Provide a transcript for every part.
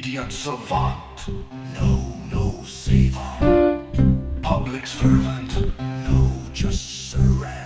Idiot savant. No saver. Public servant. No, just surrender.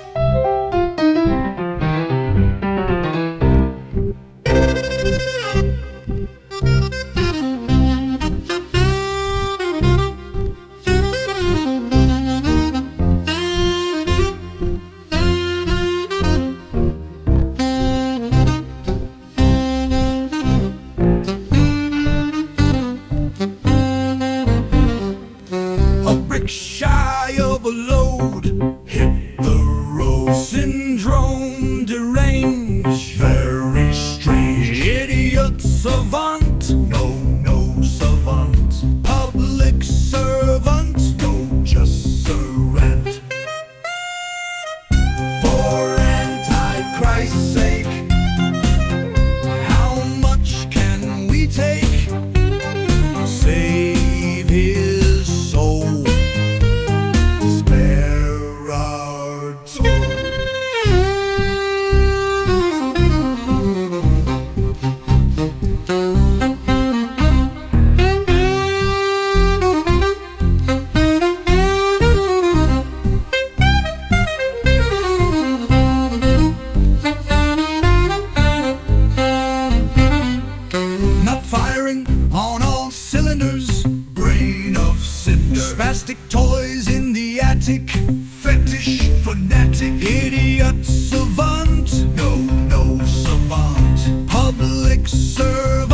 Shy of a load, hit the road. Syndrome deranged, very strange. Idiot savant, no savant. Public servant, no, just servant. For Antichrist's sake, how much can we take? Save his soul. Not firing on all cylinders, brain of cinder. Spastic toys in the attic, fetish fanatic. Idiot savant, no savant. Public servant.